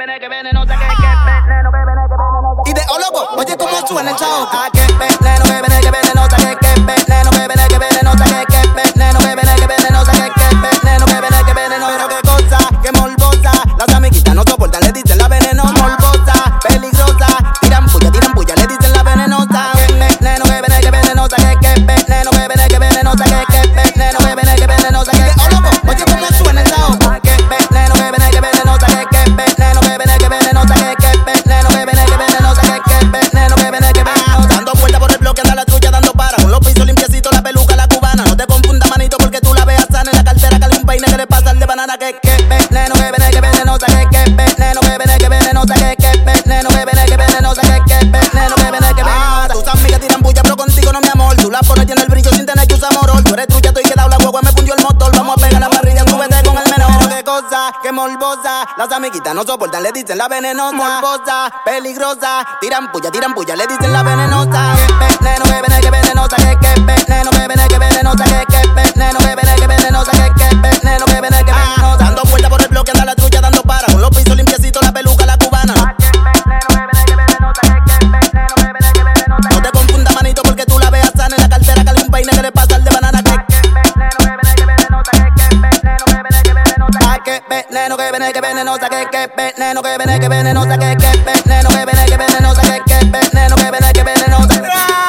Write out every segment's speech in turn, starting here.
venenosa, que veneno. Y de loco, oye cómo suena el chao. Que veneno, que venenosa, que veneno, que venenosa, que veneno, que venenosa, que veneno, que veneno. Pero qué cosa, que morbosa. Las amiguitas no soportan, le dicen la venenosa. Morbosa, peligrosa, tiran puya, le dicen la venenosa. Que veneno, que venenosa, que veneno, que venenosa, que veneno, que venenosa, que loco, oye cómo suena el chao. Que veneno, que venenosa, que veneno, que venenosa, que veneno, que venenosa, que veneno, que venenosa. Dando vuelta por el bloque, anda la trulla dando para. Con los pisos limpiecitos, la peluca, la cubana. No te confundas, manito, porque tú la veas sana. En la cartera cali un peine que le pasa al de banana. Que veneno, que venenosa, que veneno, que venenosa, que veneno, que venenosa, que veneno, que venenosa. Tus amigas tiran bulla, pero contigo no, mi amor. Tú la pones llena el brillo sin tener que usar morol. Tú eres trucha, estoy quedado, la guagua me fundió el motor. Vamos a pegar la parrilla, súbete con el menor. Pero qué cosa, que morbosa. Las amiguitas no soportan, le dicen la venenosa. Morbosa, peligrosa, tiran puya, le dicen la venenosa. Que veneno, que venenosa, que veneno, que venenosa, que veneno, que venenosa, que veneno, que venenosa. Dando vuelta por el bloque, anda la trucha dando para. Con los pisos limpiecitos, la peluca, la cubana. No te confundas, manito, porque tú la veas sana. En la cartera cali un peine que le pasa al de banana. Que veneno, que venenosa, que veneno, que venenosa, que veneno, que venenosa, que veneno, que venenosa.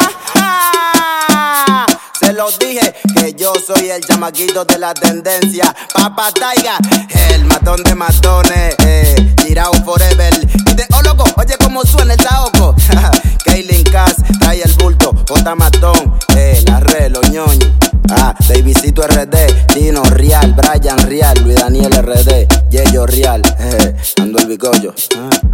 Se los dije que yo soy el chamaquito de la tendencia. Papa Taiga, el matón de matones, tirado forever. Y de loco, oye cómo suena el saoco. Kaylin Cass trae el bulto, J Matón, la re, los ñoños. Davidcito RD, Tino Real, Brian Real, Luis Daniel RD, Yeyo Real, ando el bigollo.